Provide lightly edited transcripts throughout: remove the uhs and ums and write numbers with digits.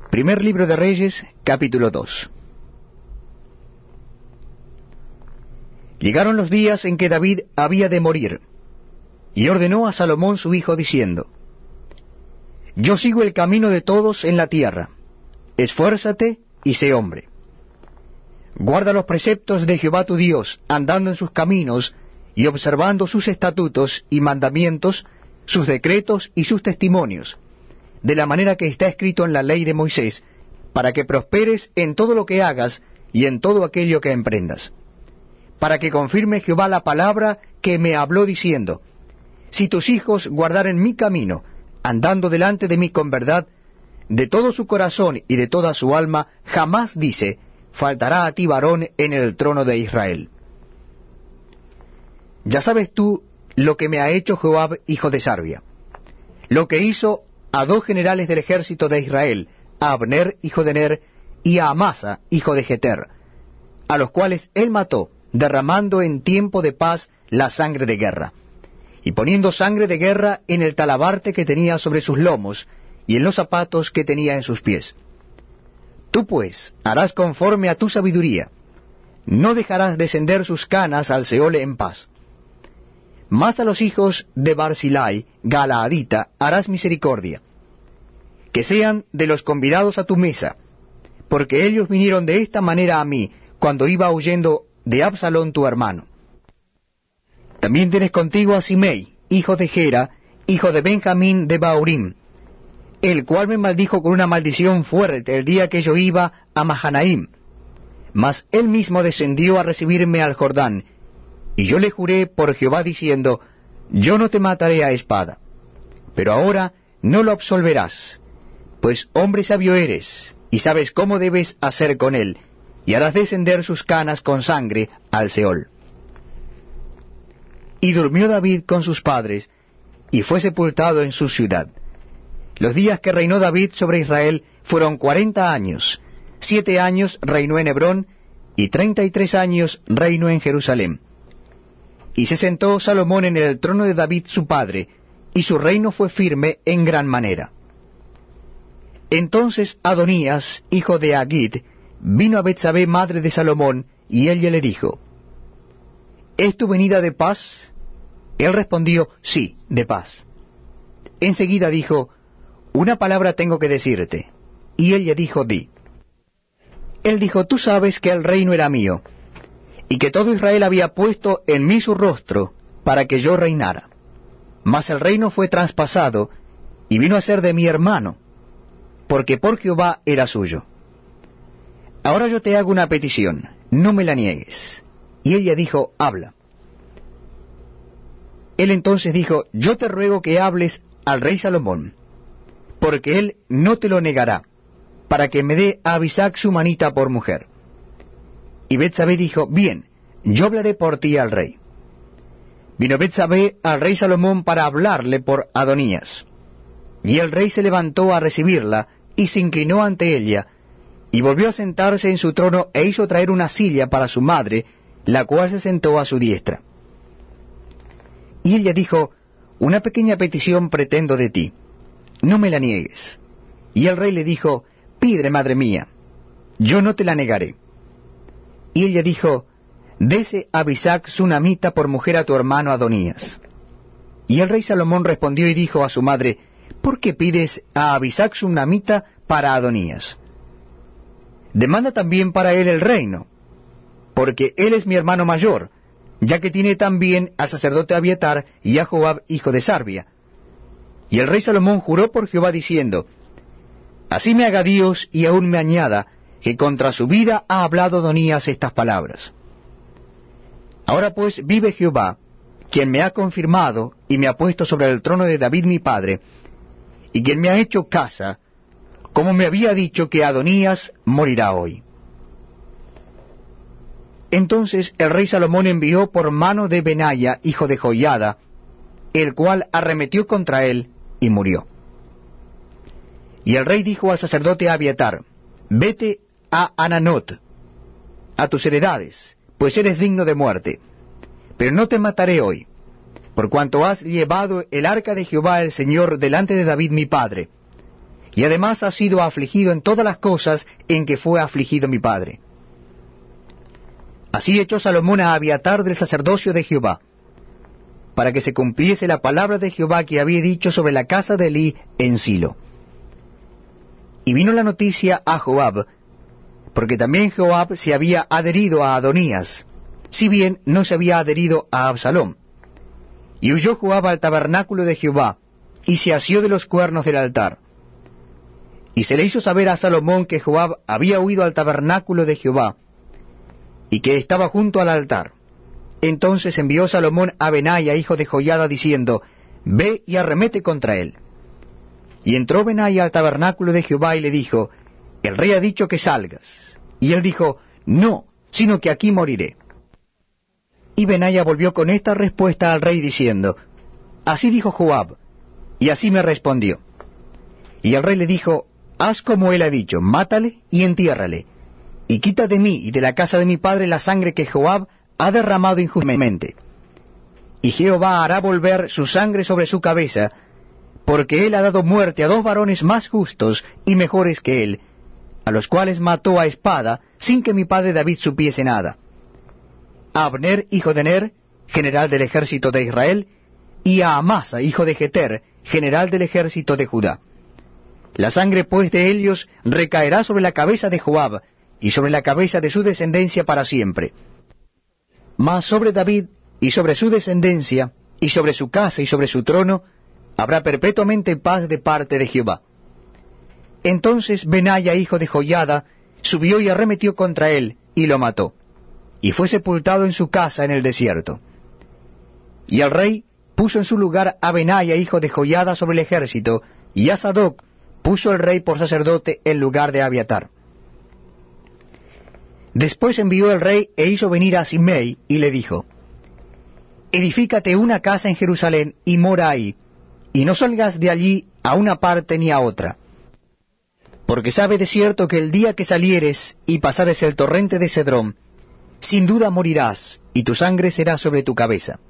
Primer libro de Reyes, capítulo 2. Llegaron los días en que David había de morir, y ordenó a Salomón su hijo diciendo: Yo sigo el camino de todos en la tierra, esfuérzate y sé hombre. Guarda los preceptos de Jehová tu Dios, andando en sus caminos, y observando sus estatutos y mandamientos, sus decretos y sus testimonios, de la manera que está escrito en la ley de Moisés, para que prosperes en todo lo que hagas y en todo aquello que emprendas. Para que confirme Jehová la palabra que me habló diciendo: Si tus hijos guardaren mi camino, andando delante de mí con verdad, de todo su corazón y de toda su alma, jamás, dice, faltará a ti varón en el trono de Israel. Ya sabes tú lo que me ha hecho Joab, hijo de Sarvia, lo que hizo a 2 generales del ejército de Israel, a Abner, hijo de Ner, y a Amasa, hijo de Jeter, a los cuales él mató, derramando en tiempo de paz la sangre de guerra, y poniendo sangre de guerra en el talabarte que tenía sobre sus lomos, y en los zapatos que tenía en sus pies. Tú pues harás conforme a tu sabiduría, no dejarás descender sus canas al Seol en paz. Mas a los hijos de Barzillai, Galaadita, harás misericordia, que sean de los convidados a tu mesa, porque ellos vinieron de esta manera a mí, cuando iba huyendo de Absalón tu hermano. También tienes contigo a Simei, hijo de Gera, hijo de Benjamín de Bahurim, el cual me maldijo con una maldición fuerte el día que yo iba a Mahanaim. Mas él mismo descendió a recibirme al Jordán, y yo le juré por Jehová diciendo: Yo no te mataré a espada. Pero ahora no lo absolverás, pues hombre sabio eres, y sabes cómo debes hacer con él, y harás descender sus canas con sangre al Seol. Y durmió David con sus padres, y fue sepultado en su ciudad. Los días que reinó David sobre Israel fueron 40 años. 7 años reinó en Hebrón, y 33 años reinó en Jerusalén. Y se sentó Salomón en el trono de David su padre, y su reino fue firme en gran manera. Entonces Adonías, hijo de Agit, vino a Betsabé, madre de Salomón, y ella le dijo: ¿Es tu venida de paz? Él respondió: Sí, de paz. Enseguida dijo: Una palabra tengo que decirte. Y ella dijo: Di. Él dijo: Tú sabes que el reino era mío, y que todo Israel había puesto en mí su rostro para que yo reinara. Mas el reino fue traspasado, y vino a ser de mi hermano, porque por Jehová era suyo. Ahora yo te hago una petición, no me la niegues. Y ella dijo: Habla. Él entonces dijo: Yo te ruego que hables al rey Salomón, porque él no te lo negará, para que me dé a Abisag su manita por mujer. Y Betsabé dijo: Bien, yo hablaré por ti al rey. Vino Betsabé al rey Salomón para hablarle por Adonías. Y el rey se levantó a recibirla, y se inclinó ante ella, y volvió a sentarse en su trono, e hizo traer una silla para su madre, la cual se sentó a su diestra. Y ella dijo: Una pequeña petición pretendo de ti, no me la niegues. Y el rey le dijo: Pide, madre mía, yo no te la negaré. Y ella dijo: Dese Abisag sunamita por mujer a tu hermano Adonías. Y el rey Salomón respondió y dijo a su madre: ¿Por qué pides a Abisag sunamita para Adonías? Demanda también para él el reino, porque él es mi hermano mayor, ya que tiene también al sacerdote Abiatar y a Joab, hijo de Sarvia. Y el rey Salomón juró por Jehová diciendo: Así me haga Dios y aún me añada, que contra su vida ha hablado Adonías estas palabras. Ahora pues vive Jehová, quien me ha confirmado y me ha puesto sobre el trono de David mi padre, y quien me ha hecho casa, como me había dicho que Adonías morirá hoy. Entonces el rey Salomón envió por mano de Benaya, hijo de Joiada, el cual arremetió contra él y murió. Y el rey dijo al sacerdote Abiatar: Vete a Ananot, a tus heredades, pues eres digno de muerte. Pero no te mataré hoy, por cuanto has llevado el arca de Jehová el Señor delante de David mi padre, y además ha sido afligido en todas las cosas en que fue afligido mi padre. Así echó Salomón a Abiatar del sacerdocio de Jehová, para que se cumpliese la palabra de Jehová que había dicho sobre la casa de Elí en Silo. Y vino la noticia a Joab, porque también Joab se había adherido a Adonías, si bien no se había adherido a Absalom. Y huyó Joab al tabernáculo de Jehová, y se asió de los cuernos del altar. Y se le hizo saber a Salomón que Joab había huido al tabernáculo de Jehová, y que estaba junto al altar. Entonces envió Salomón a Benaia, hijo de Joiada, diciendo, Ve y arremete contra él. Y entró Benaia al tabernáculo de Jehová y le dijo, El rey ha dicho que salgas. Y él dijo, No, sino que aquí moriré. Y Benaia volvió con esta respuesta al rey diciendo, Así dijo Joab, y así me respondió. Y el rey le dijo, Haz como él ha dicho, mátale y entiérrale, y quita de mí y de la casa de mi padre la sangre que Joab ha derramado injustamente. Y Jehová hará volver su sangre sobre su cabeza, porque él ha dado muerte a 2 varones más justos y mejores que él, a los cuales mató a espada, sin que mi padre David supiese nada. A Abner, hijo de Ner, general del ejército de Israel, y a Amasa, hijo de Jeter, general del ejército de Judá. La sangre pues de ellos recaerá sobre la cabeza de Joab, y sobre la cabeza de su descendencia para siempre. Mas sobre David, y sobre su descendencia, y sobre su casa, y sobre su trono, habrá perpetuamente paz de parte de Jehová. Entonces Benaia, hijo de Joiada, subió y arremetió contra él, y lo mató, y fue sepultado en su casa en el desierto. Y el rey puso en su lugar a Benaia, hijo de Joiada, sobre el ejército, y a Sadoc puso el rey por sacerdote en lugar de Abiatar. Después envió el rey e hizo venir a Simei, y le dijo, Edifícate una casa en Jerusalén, y mora ahí, y no salgas de allí a una parte ni a otra. Porque sabe de cierto que el día que salieres y pasares el torrente de Cedrón, sin duda morirás, y tu sangre será sobre tu cabeza.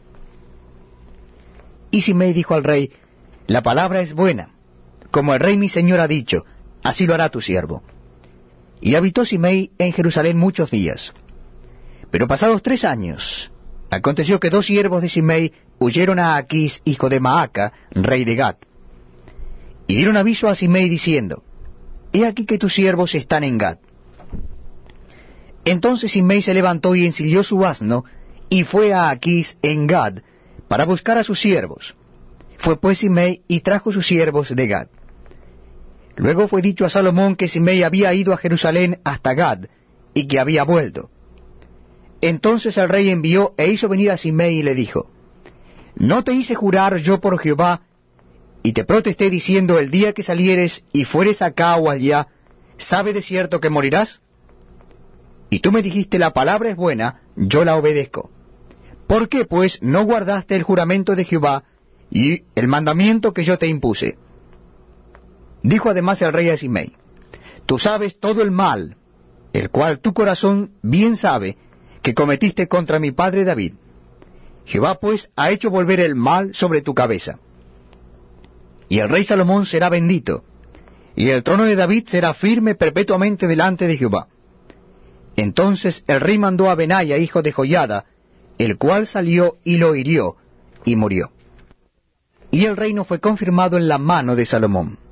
Y Simei dijo al rey, La palabra es buena, como el rey mi señor ha dicho, así lo hará tu siervo. Y habitó Simei en Jerusalén muchos días. Pero pasados 3 años, aconteció que 2 siervos de Simei huyeron a Aquís, hijo de Maaca, rey de Gat. Y dieron aviso a Simei diciendo, He aquí que tus siervos están en Gat. Entonces Simei se levantó y ensilló su asno, y fue a Aquís en Gad, para buscar a sus siervos. Fue pues Simei y trajo sus siervos de Gad. Luego fue dicho a Salomón que Simei había ido a Jerusalén hasta Gad, y que había vuelto. Entonces el rey envió e hizo venir a Simei y le dijo, ¿No te hice jurar yo por Jehová, y te protesté diciendo, el día que salieres y fueres acá o allá, sabe de cierto que morirás? Y tú me dijiste, la palabra es buena, yo la obedezco. ¿Por qué, pues, no guardaste el juramento de Jehová y el mandamiento que yo te impuse? Dijo además el rey a Simei, Tú sabes todo el mal, el cual tu corazón bien sabe, que cometiste contra mi padre David. Jehová pues ha hecho volver el mal sobre tu cabeza. Y el rey Salomón será bendito, y el trono de David será firme perpetuamente delante de Jehová. Entonces el rey mandó a Benaia, hijo de Joiada, el cual salió y lo hirió, y murió. Y el reino fue confirmado en la mano de Salomón.